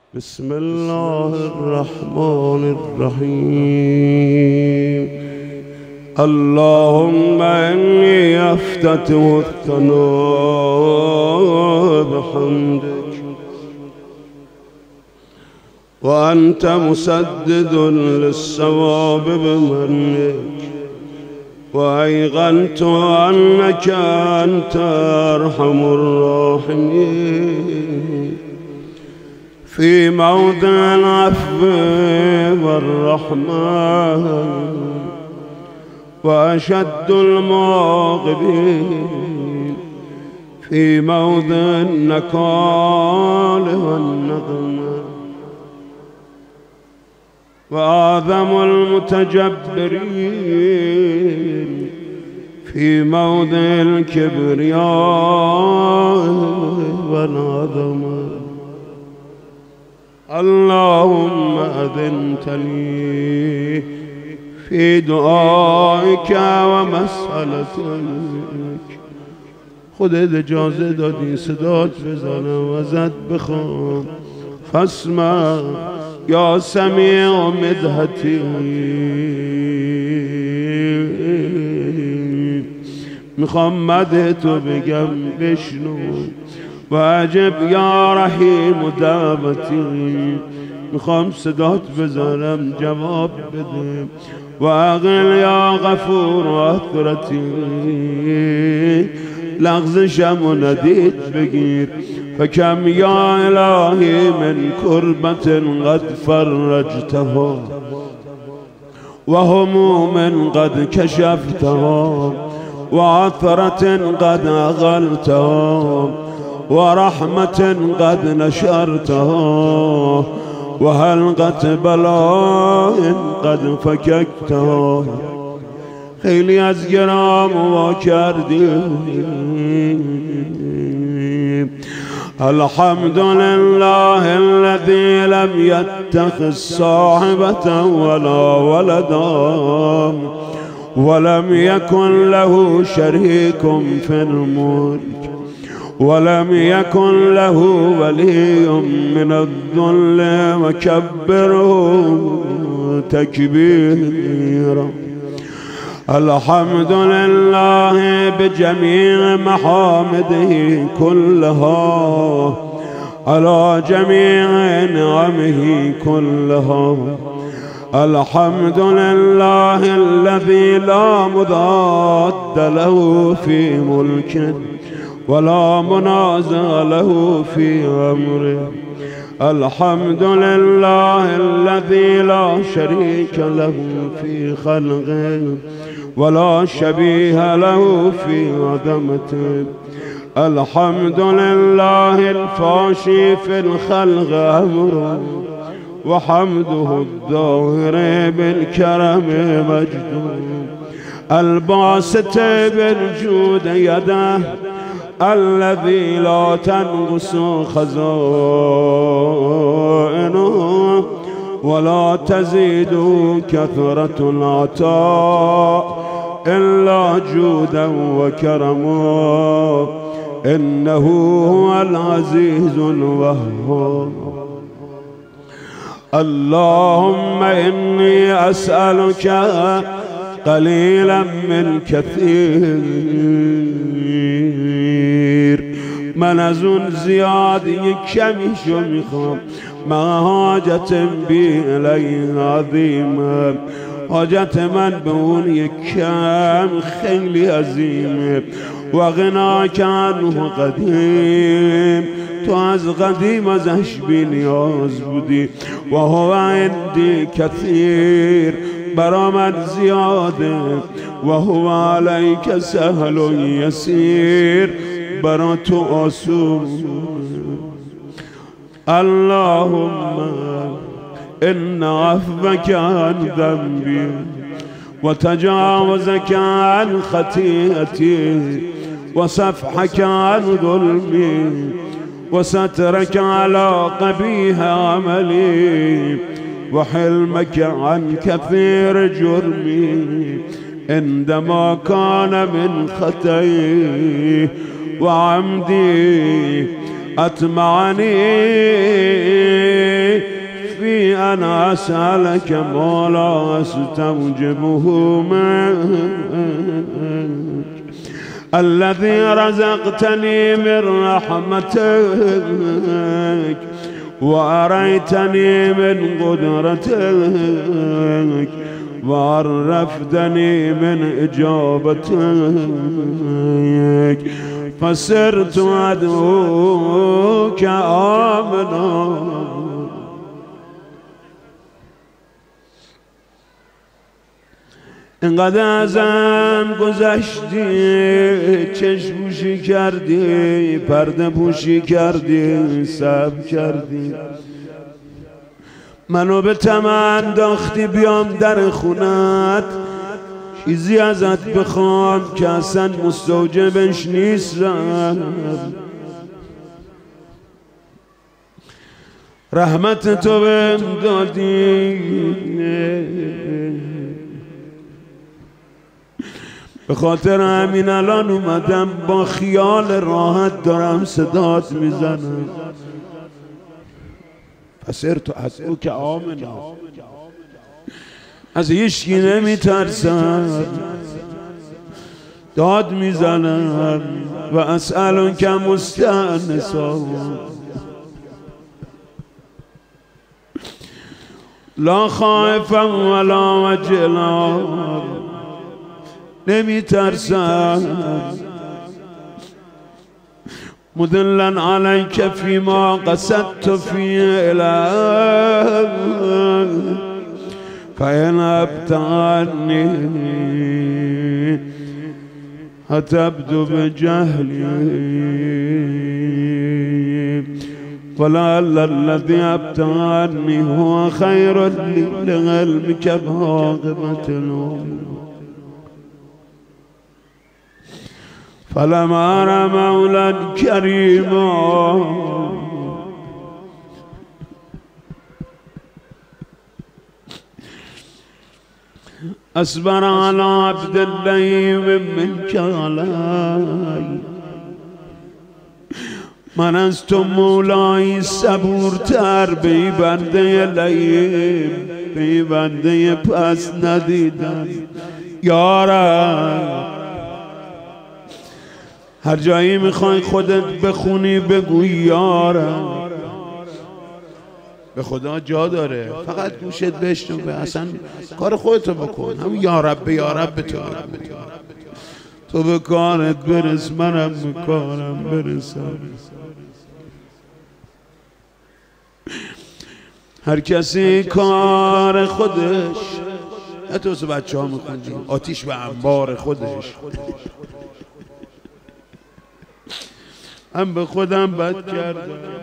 بسم الله الرحمن الرحيم. اللهم إني أفتتح الثناء بحمدك، وأنت مسدد للصواب بمنك، وأيقنت أنك أنت أرحم الراحمين في موضع العفو والرحمة، وأشد المعاقبين في موضع النكال والنقمة، وأعظم المتجبرين في موضع الكبرياء والعظمة. اللهم أذنت لي في دعائك ومسألتك. خودت اجازه دادی صدات بزنم ازت بخوام، فاسمع یا سمیع مدحتی. میخوام مدح تو بگم بشنو، واجب یا رحیم دعوتی. میخوام صدات بزنم جواب بده، واقل یا غفور آثرتی. لغزشم و ندید بگیر، فکم یا الهی من کربت قد فرجتها و هموم قد کشفتها و عثرت قد اغلتها ورحمة قد نشرتها وحلقة بلاء قد فككتها. خیلی از گرام وا کردیم. الحمد لله الذي لم يتخذ صاحبة ولا ولدا ولم يكن له شريك في الملك ولم يكن له ولي من الذل وكبره تكبيرا. الحمد لله بجميع محامده كلها على جميع نعمه كلها. الحمد لله الذي لا مضاد له في ملكه ولا منازع له في أمره. الحمد لله الذي لا شريك له في خلقه ولا شبيه له في عظمته. الحمد لله الفاشي في الخلق أمره، وحمده الظاهر بالكرم مجده، الباسط بالجود يده، الذي لا تنقص خزائنه ولا تزيد كثرة العطاء إلا جودا وكرما. إنه هو العزيز الوهاب. اللهم إني أسألك قليلا من كثير. من از اون زیاد یک کمیشو میخوام. من حاجت بی الی عظیمه، حاجت من به اون یک کم خیلی عظیمه. و غناک عنه قدیم، تو از قدیم ازش بی نیاز بودی. و هو عندی کثیر، برا من زیاده. و هو علیک سهل و یسیر، برا تو آسون. اللهم ان عفوك عن ذنبی و تجاوزك عن خطیئتی و صفحك عن ظلمی و سترك على قبیح عملی وحلمك عن كثير جرمي عندما كان من خطئي وعمدي أطمعني أن أسألك ما لا أستوجبه منك الذي رزقتني من رحمتك وأريتني من قدرتك وعرفتني من إجابتك فصرت أدعوك آمنا اینقدر ازم گذشتی چشم پوشی کردی پرده پوشی کردی صبر کردی منو به طمع انداختی بیام در خونت چیزی ازت بخوام که اصلا مستوجبش نیستم رحمت تو بهم دادی به خاطر همین الان اومدم با خیال راحت دارم صدات میزنم فصرت أدعوك آمنا از هیچکی نمیترسم داد میزنم و اسألك مستأنسا لا خائفا ولا وجلا نمیترسم مدلا عليك فيما قصدت فيه إليك فإن أبتعني هتبدو بجهلي ولعل الذي أبتعني هو خير لي لعلمك بعاقبة الأمور فلما أرى مولا كريما أصبر على عبد اللئيم منك علي من از تو مولای صبورتر به بنده لئیم به بنده پس ندیدم یا رب هر جایی میخوای خودت بخونی بگو یا رب به خدا جا داره فقط گوشت بشنو اصلا کار خودتو بکن همون یا رب به تو تو به کارت برس منم به کارم برسم هر کسی کار خودش حتی بچه ها میخوندیم آتیش به انبار خودش هم به خودم بد کردم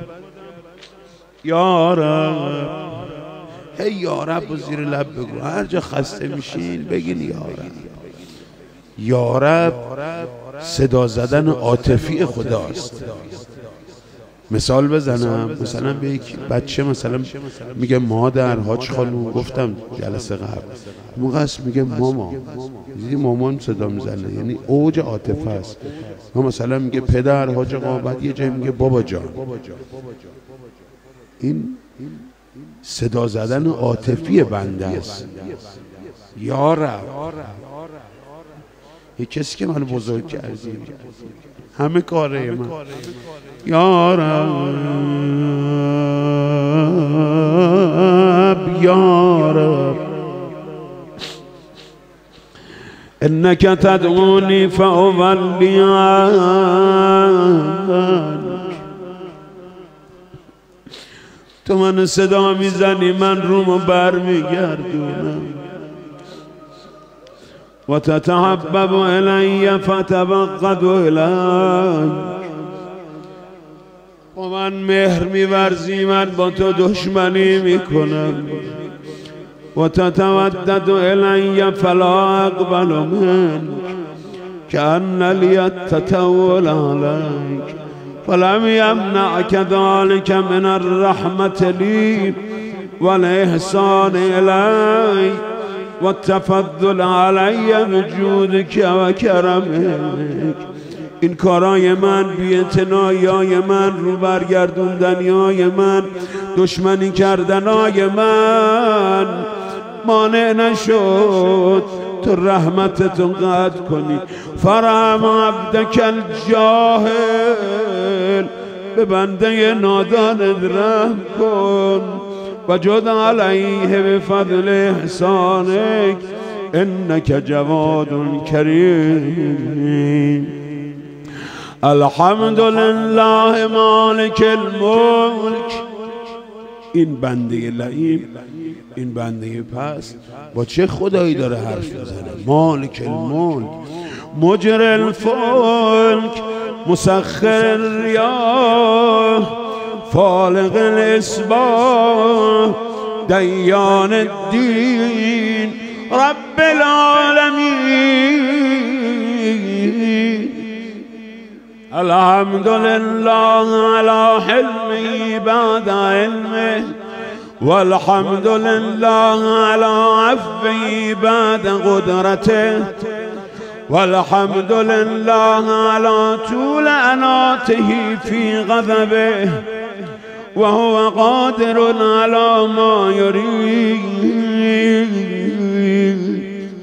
یا رب هی یا رب و زیر لب بگو هر جا خسته میشین بگین یا رب یا رب صدا زدن عاطفی خداست مثال بزنم مثلا به یک بچه مثلا میگه مادر حاج خانوم گفتم جلسه قبل موقع است میگه ماما دیدی مامان صدا میزنه یعنی اوج عاطفه است ما مثلا میگه پدر حاج آقا بعد یه جایی میگه بابا جان این صدا زدن عاطفی بنده است یا رب یه کسی که من بزرگ کردی همه کاره من یا رب یا رب انك تدعوني فأولي عنك تو من صدا میزنی من رومو برمیگردونم و تتحبب الی فتبغض الیک و من مهر میورزی من با تو دشمنی میکنم و تتودد الی فلا اقبل منک کأن لی التطول علیک فلم یمنعک ذلک من الرحمة لی والإحسان الی والتفضل علی بجودک و کرمک این کارای من بی‌اعتنایی‌های من رو برگردوندنی‌های من دشمنی کردنای من مانع نشد تو رحمتتو قطع کنی. فرحم عبدک الجاهل، به بنده نادانت رحم کن. و جد علیه بفضل احسانک انک جواد کریم. الحمدلله مالک الملک. این بنده لعیم، این بنده پست با چه خدایی داره حرف میزنه؟ مالک الملک، مجر الفلک، مسخر الریاح، فالق الاصباح، دیان الدین، رب العالمین. الحمدلله علی حلمه بعد علمه، والحمد لله على عفوه بعد قدرته، والحمد لله على طول أناته في غضبه، وهو قادر على ما يريد.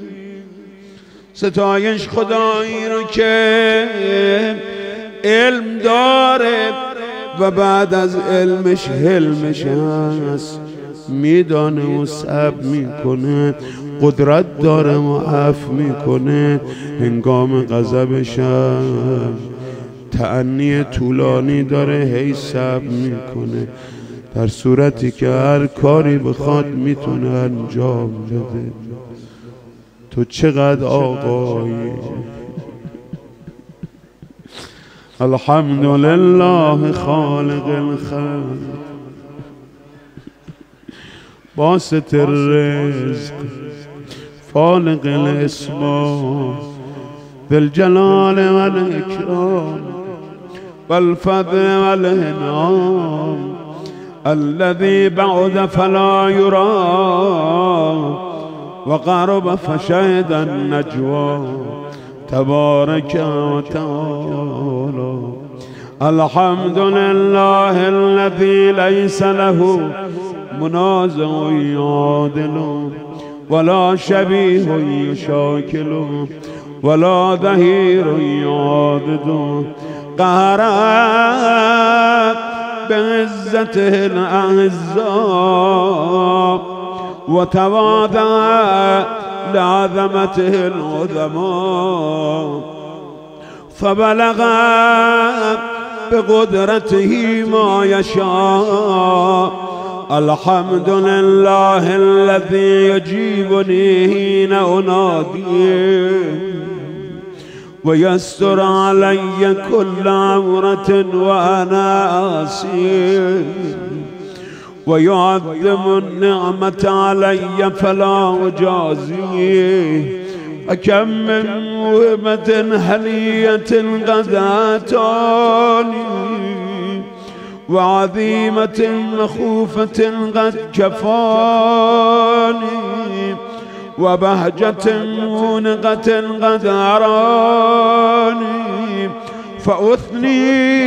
ستایش خدایی رو که علم داره و بعد از علمش حلمش هست، میدانه و صبر میکنه، قدرت داره و عفو میکنه. هنگام غضبش تأنی طولانی داره، هی صبر میکنه، در صورتی که هر کاری بخواد میتونه انجام بده. تو چقدر آقایی. الحمدلله خالق الخلق، باسط الرزق، فالق الاسباح، ذی الجلال والاکرام والفضل والانعام، الذي بعد فلا يرى وقرب فشهد النجوى، تبارك وتعالى. الحمد لله الذي ليس له منازع يعادل، ولا شبيه يشاكل، ولا ظهير يعاضد. قهر بعزته الأعزاء، وتواضع لعظمته العظماء، فبلغ بقدرته ما يشاء. الحمد لله الذي يجيبني حين أناديه، ويستر علي كل عورة وأنا آسي، ويعظم النعمة علي فلا أجازيه. أكم من موهبة هنية قد آتاني، وعظيمة مخوفة قد كفاني، وبهجة مونقة قد أراني، فأثني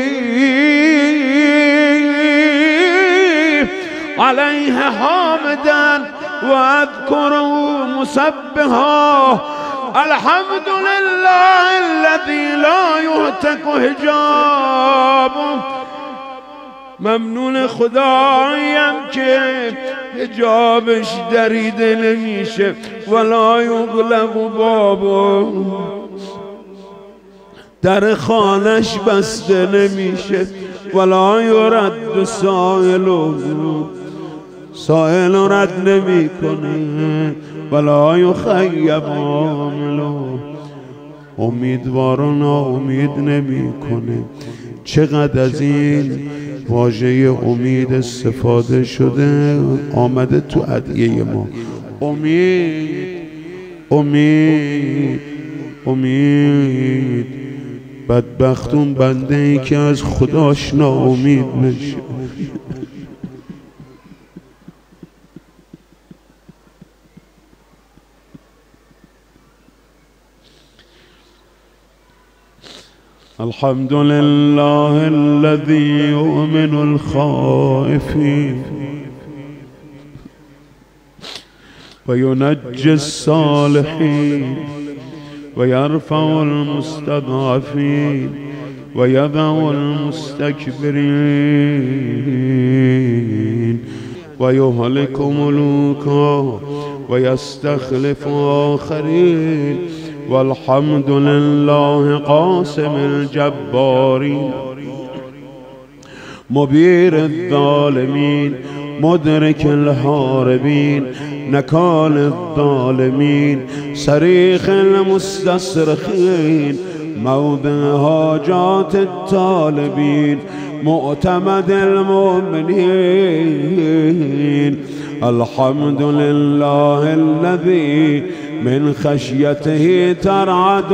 عليه حامدا وأذكره مسبحا. الحمد لله الذي لا يهتك حجابه. ممنون خدایم که حجابش دریده نمیشه، ولا یغلق بابه، در خانش بسته نمیشه، ولا یرد سائل رد نمیکنه، ولا یخیب عامله، امیدوار و ناامید نمیکنه. چقدر از این واژه امید استفاده شده، آمده تو ادعیه ما. امید، امید، امید. بدبختون بنده ای که از خداش ناامید نشه. الحمد لله الذي يؤمن الخائفين وينجي الصالحين ويرفع المستضعفين ويضع المستكبرين ويهلك ملوكا ويستخلف آخرين. والحمد لله قاسم الجبارين مبير الظالمين مدرك الهاربين نكال الظالمين صريخ المستصرخين موضع حاجات الطالبين مؤتمد المؤمنين. الحمد لله الذي من خشيته ترعد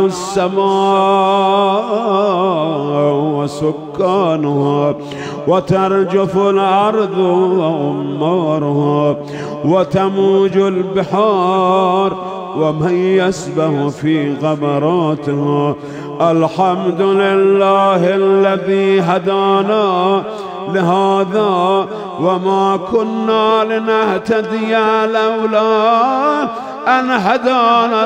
السماء وسكانها وترجف الأرض وأمارها وتموج البحار ومن يسبح في غمراتها. الحمد لله الذي هدانا لهذا وما كنا لنهتدي لولا أن هدانا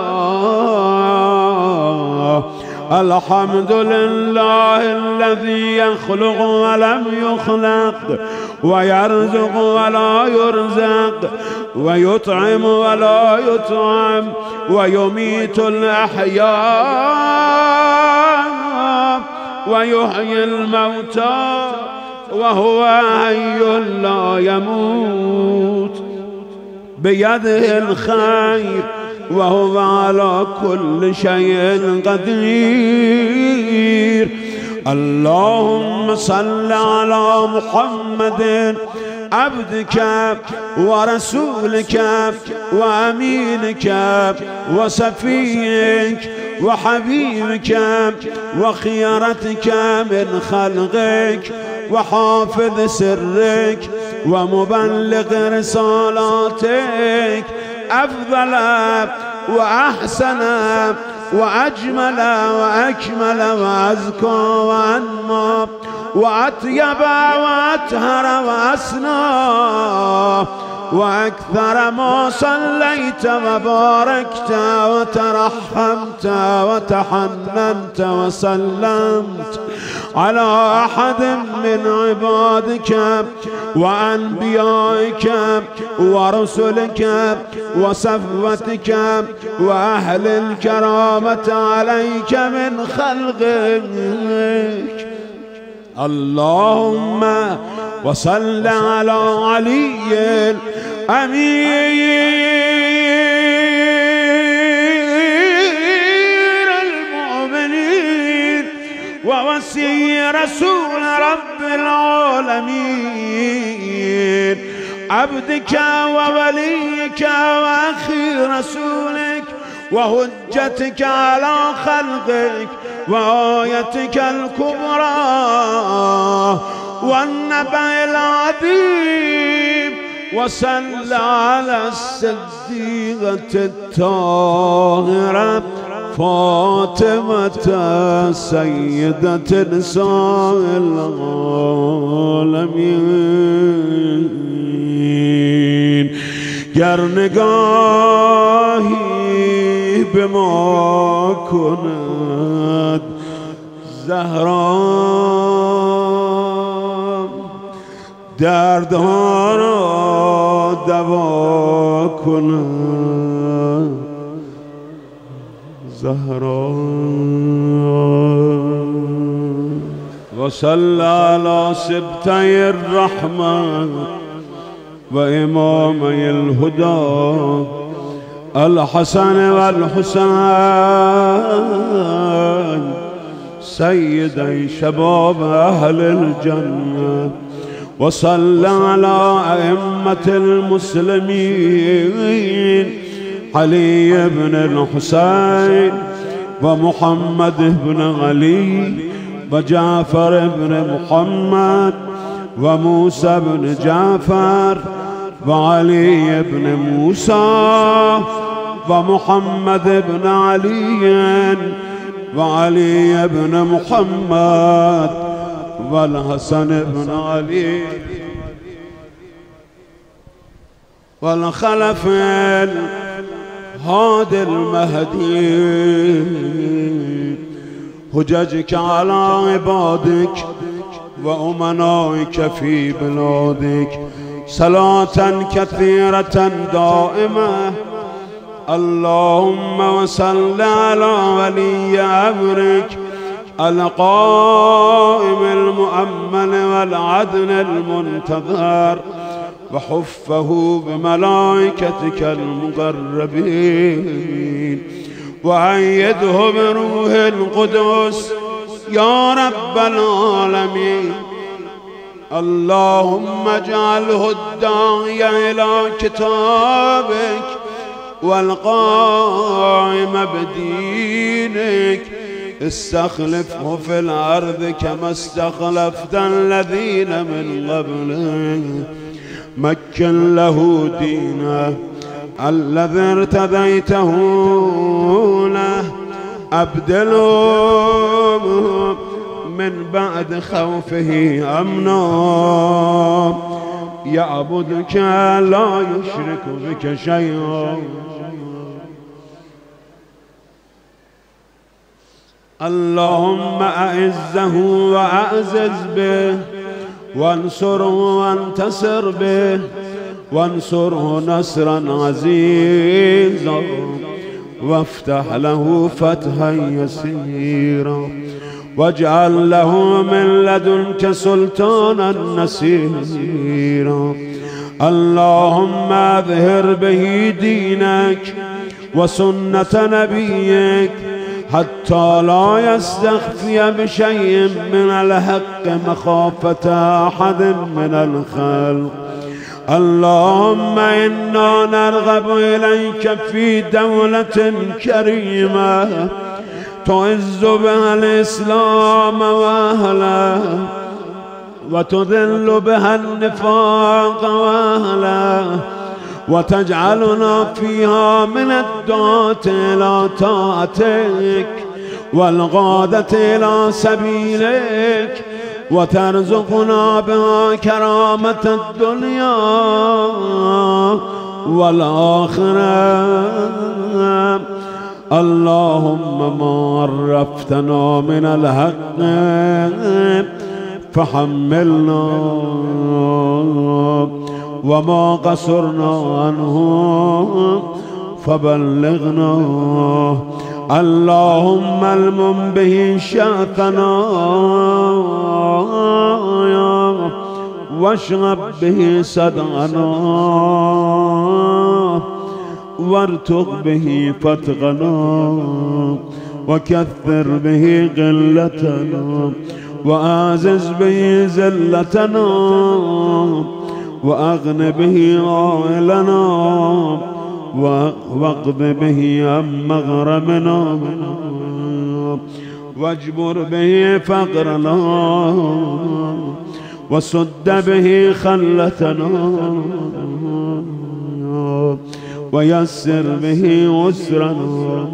الله. الحمد لله الذي يخلق ولم يخلق ويرزق ولا يرزق ويطعم ولا يطعم ويميت الأحياء ويحيي الموتى وهو حي لا يموت بيده الخير وهو على كل شيء قدير. اللهم صل على محمد عبدك ورسولك وأمينك وصفيك وحبيبك وخيرتك من خلقك وحافظ سرك ومبلغ رسالاتك أفضل وأحسن وأجمل وأكمل وأزكى وأنمى وأطيب وأطهر وأسنى وأكثر ما صليت وباركت وترحمت وتحننت وسلمت على أحد من عبادك وأنبيائك ورسلك وصفوتك وأهل الكرامة عليك من خلقك. اللهم وصل على علي أمير المؤمنين ووصي رسول رب العالمين عبدك ووليك وأخي رسولك وهجتك على خلقك وآيتك الكبرى والنبأ العظيم. وصل على الصديقة الطاهرة فاطمة سيدة نساء العالمين. گر نگاهی به ما کند زهرا دردها را دوا کند زهرا. وصل على سبتي الرحمة وإمامي الهدى الحسن والحسين سيدي شباب أهل الجنة. وصل على أئمة المسلمين علي بن الحسين ومحمد بن علي وجعفر بن محمد وموسى بن جعفر وعلي بن موسى ومحمد بن علي وعلي بن محمد والحسن بن علي والخلف الهادي المهدي، هججك على عبادك وأمنائك في بلادك، صلاة كثيرة دائمة. اللهم وصل على ولي أمرك القائم المؤمن والعدل المنتظر، وحفه بملائكتك المقربين، وأيده بروح القدس يا رب العالمين. اللهم اجعله الداعي إلى كتابك والقائم بدينك، استخلفه في الأرض كما استخلفت الذين من قبله، مكن له دينه الذي ارتضيته له، أبدله من بعد خوفه أمنا، يعبدك لا يشرك بك شيئا. اللهم أعزه وأعزز به، وانصره وانتصر به، وانصره نصرا عزيزا، وافتح له فتحا يسيرا، واجعل له من لدنك سلطانا نصيرا. اللهم اظهر به دينك وسنة نبيك، حتى لا يستخفي بشيء من الحق مخافة أحد من الخلق. اللهم إنا نرغب إليك في دولة كريمة تعز بها الإسلام وأهله، وتذل بها النفاق وأهله، وتجعلنا فيها من الدعاة إلى طاعتك والغادة إلى سبيلك، وترزقنا بها كرامة الدنيا والآخرة. اللهم ما عرفتنا من الحق فحملنا، وما قصرنا عنه فبلغنا. اللهم المم به شأتنا، واشرب به صدعنا، وارتق به فتقنا، وكثر به قلتنا، وأعزز به زلتنا، وأغن به عائلنا، واقض به عن مغرمنا، واجبر به فقرنا، وسد به خلتنا، ويسر به عسرنا،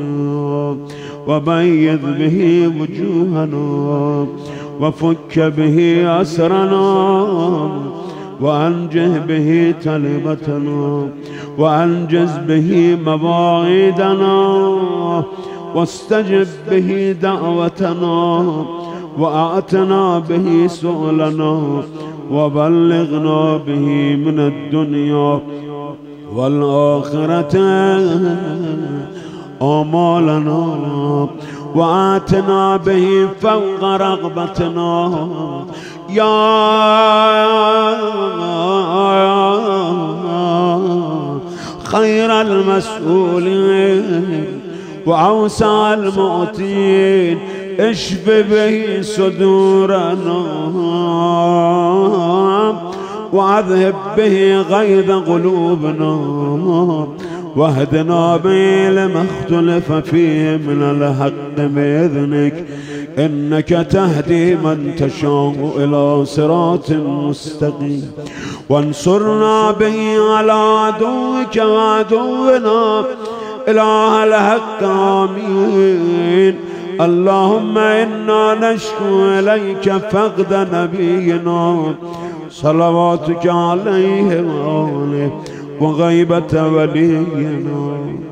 وبيض به وجوهنا، وفك به أسرنا، وأنجه به تلبتنا، وأنجز به مواعيدنا، واستجب به دعوتنا، وأعتنا به سؤلنا، وبلغنا به من الدنيا والآخرة آمالنا، وآتنا به فوق رغبتنا يا خير المسؤولين وأوسع المعطين. اشف به صدورنا، وأذهب به غيظ قلوبنا، واهدنا به لما اختلف فيه من الحق بإذنك، إنك تهدي من تشاء إلى صراط مستقيم. وانصرنا به على عدوك وعدونا إله الحق آمين. اللهم إنا نشكو إليك فقد نبينا صلواتك عليه وآله، وغيبة ولينا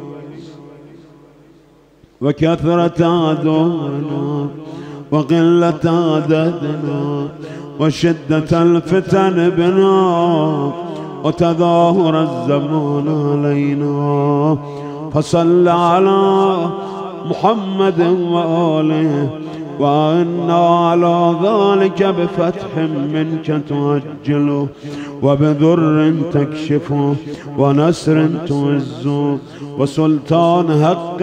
وكثرة عدونا وقلة عددنا وشدة الفتن بنا وتظاهر الزمان علينا فصل على محمد وآله وإنا على ذلك بفتح منك تعجله وبذر تكشفه ونسر تعزه وسلطان حق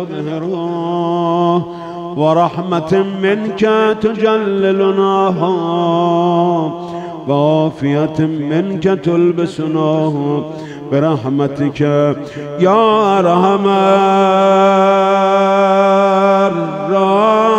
تظهره ورحمة منك تجللناها وعافية منك تلبسناه برحمتك يا أرحم الراحمين.